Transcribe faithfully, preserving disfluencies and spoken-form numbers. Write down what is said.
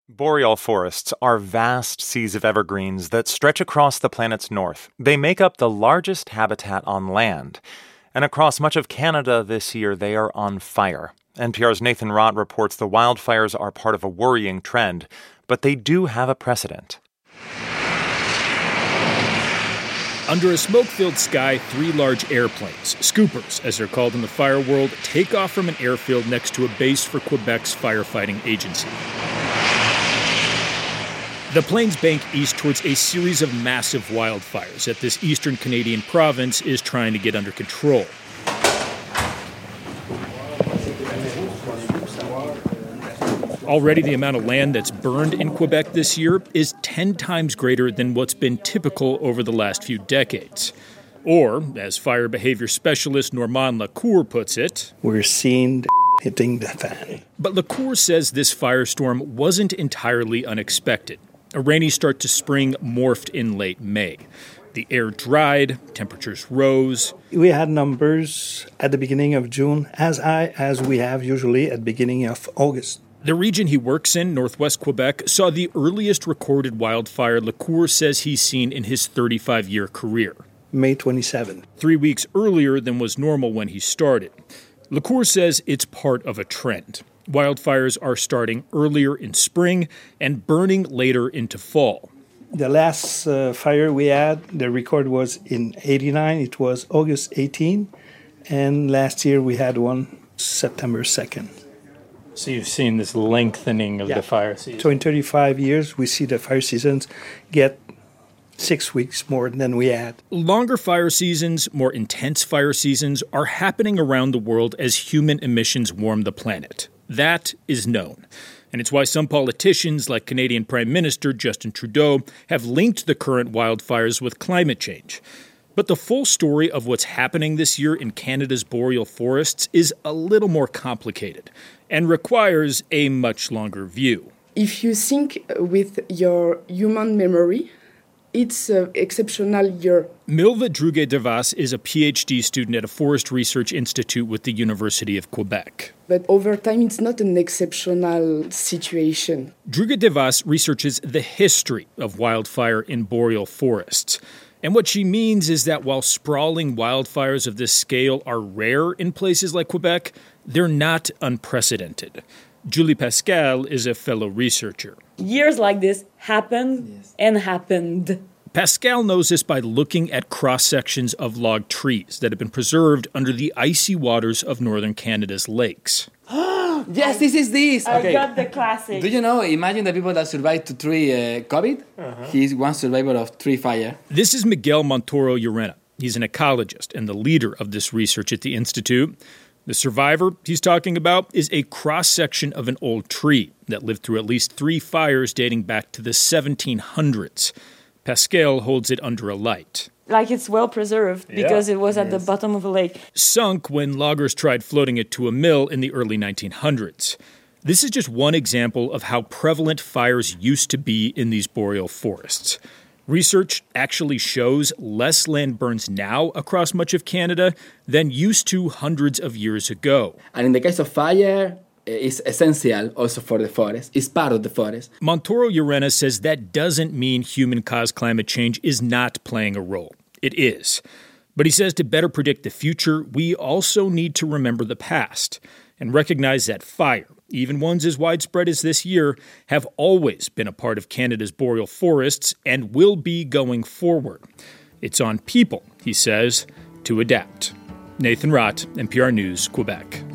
Boreal forests are vast seas of evergreens that stretch across the planet's north. They make up the largest habitat on land. And across much of Canada this year, they are on fire. N P R's Nathan Rott reports the wildfires are part of a worrying trend, but they do have a precedent. Under a smoke-filled sky, three large airplanes, scoopers as they're called in the fire world, take off from an airfield next to a base for Quebec's firefighting agency. The planes bank east towards a series of massive wildfires that this eastern Canadian province is trying to get under control. Already, the amount of land that's burned in Quebec this year is ten times greater than what's been typical over the last few decades. Or, as fire behavior specialist Normand Lacour puts it, we're seeing the hitting the fan. But Lacour says this firestorm wasn't entirely unexpected. A rainy start to spring morphed in late May. The air dried, temperatures rose. We had numbers at the beginning of June as high as we have usually at the beginning of August. The region he works in, northwest Quebec, saw the earliest recorded wildfire Lacour says he's seen in his thirty-five-year career. May twenty-seventh. Three weeks earlier than was normal when he started. Lacour says it's part of a trend. Wildfires are starting earlier in spring and burning later into fall. The last uh, fire we had, the record was in eighty-nine. It was August eighteenth. And last year we had one September second. So you've seen this lengthening of yeah. the fire season. So in thirty-five years, we see the fire seasons get six weeks more than we had. Longer fire seasons, more intense fire seasons, are happening around the world as human emissions warm the planet. That is known. And it's why some politicians, like Canadian Prime Minister Justin Trudeau, have linked the current wildfires with climate change. But the full story of what's happening this year in Canada's boreal forests is a little more complicated and requires a much longer view. If you think with your human memory, it's an exceptional year. Milva Druget-Devas is a P H D student at a forest research institute with the University of Quebec. But over time, it's not an exceptional situation. Druget-Devas researches the history of wildfire in boreal forests. And what she means is that while sprawling wildfires of this scale are rare in places like Quebec, they're not unprecedented. Julie Pascal is a fellow researcher. Years like this happened yes. and happened. Pascal knows this by looking at cross-sections of log trees that have been preserved under the icy waters of northern Canada's lakes. Yes, this is this. I okay. got the classic. Do you know, imagine the people that survived to tree uh, COVID. Uh-huh. He's one survivor of tree fire. This is Miguel Montoro Urena. He's an ecologist and the leader of this research at the Institute. The survivor he's talking about is a cross-section of an old tree that lived through at least three fires dating back to the seventeen hundreds. Pascal holds it under a light. Like it's well preserved because yeah. it was at yes. the bottom of a lake. Sunk when loggers tried floating it to a mill in the early nineteen hundreds. This is just one example of how prevalent fires used to be in these boreal forests. Research actually shows less land burns now across much of Canada than used to hundreds of years ago. And in the case of fire, it's essential also for the forest. It's part of the forest. Montoro Urena says that doesn't mean human-caused climate change is not playing a role. It is. But he says to better predict the future, we also need to remember the past and recognize that fire, even ones as widespread as this year, have always been a part of Canada's boreal forests and will be going forward. It's on people, he says, to adapt. Nathan Rott, N P R News, Quebec.